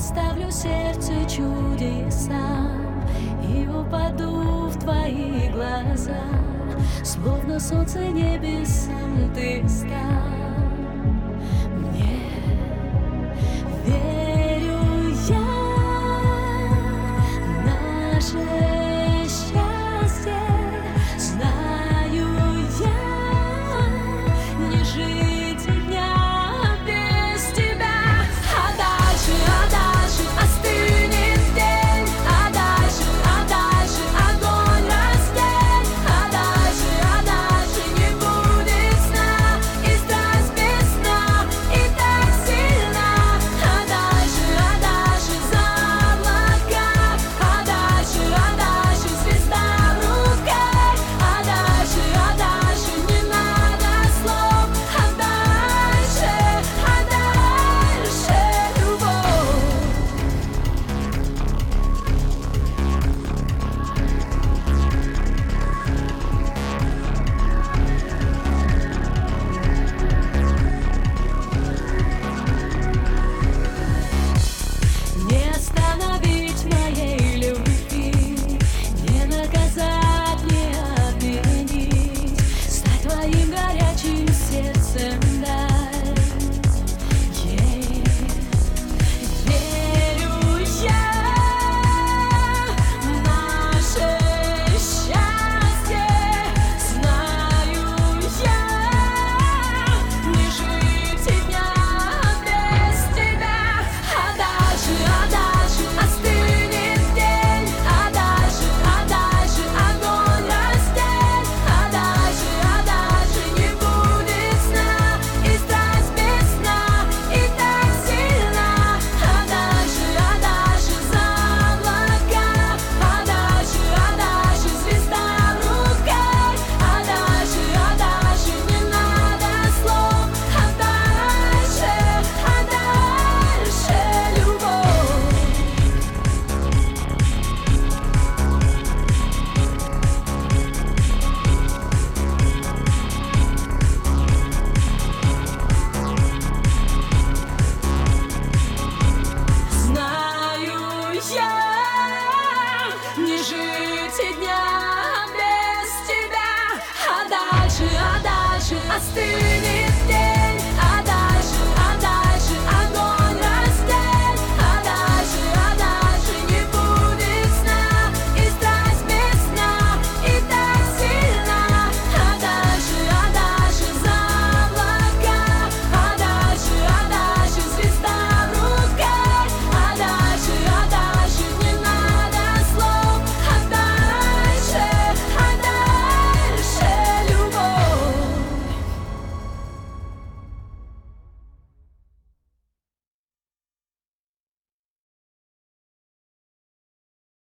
оставлю сердце чудеса и упаду в твои глаза, словно солнце небесам ты стал. Мне верю я, наше счастье знаю я, не жить и дня без тебя. А дальше остынет день, а дальше огонь растет, а дальше не будет сна, и страсть без сна, и так сильна. А дальше за облака, а дальше звезда в руках, а дальше не надо слов, а дальше любовь. Не остановить моей любви, не наказать, не обвинить, стать твоим горячим сердцем дать ей. Верю я в наше счастье, знаю я, не жить и дня без тебя. А дальше остынет день, а дальше огонь растет, а дальше не будет сна, и страсть без сна, и так сильна. А дальше за облака, а дальше звезда в руках, а дальше не надо слов, а дальше любовь. Знаю я, не жить и дня без тебя. А дальше остынет